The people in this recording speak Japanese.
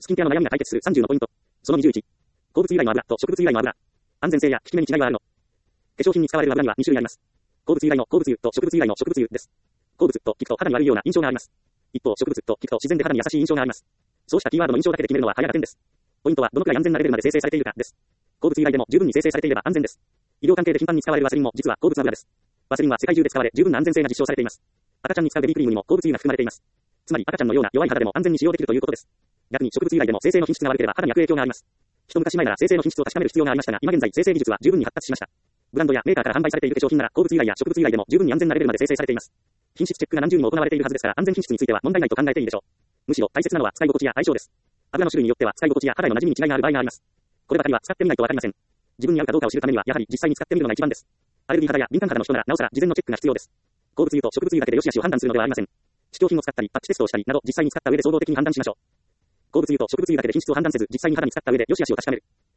スキンケアの悩みが解決する30のポイント。その21。鉱物由来の油と植物由来の油。安全性や効き目に違いはあるの。化粧品に使われる油には2種類あります。鉱物由来の鉱物油と植物由来の植物油です。鉱物と聞くと肌に悪いような印象があります。一方、植物と聞くと自然で肌に優しい印象があります。そうしたキーワードの印象だけで決めるのは早が点です。ポイントはどのくらい安全なレベルまで生成されているかです。鉱物由来でも十分に生成されていれば安全です。医療関係で頻繁に使われるワセリンも実は鉱物油です。ワセリンは世界中で使われ十分な安全性が実証されています。赤ちゃんに使うベビークリームにも鉱物油が含まれています。つまり赤ちゃんのような弱い肌でも安全に使用できるということです。逆に植物由来でも生成の品質が悪ければ肌に悪影響があります。一昔前なら生成の品質を確かめる必要がありましたが、今現在生成技術は十分に発達しました。ブランドやメーカーから販売されている化粧品なら鉱物由来や植物由来でも十分に安全なレベルまで生成されています。品質チェックが何重にも行われているはずですから安全品質については問題ないと考えていいでしょう。むしろ大切なのは使い心地や相性です。油の種類によっては使い心地や肌への馴染みに違いがある場合があります。こればかりは使ってみないとわかりません。自分に合うかどうかを知るためにはやはり実際に使ってみるのが一番です。アレルギー肌や敏感肌の人ならなおさら事前のチェックが必要です。鉱物油と植物油だけで良し悪しを判断するのではありません。試供品を使ったりパッチテストをしたりなど実際に使った上で総合的に判断しましょう。鉱物油と植物油だけで品質を判断せず実際に肌に使った上で良し悪しを確かめる。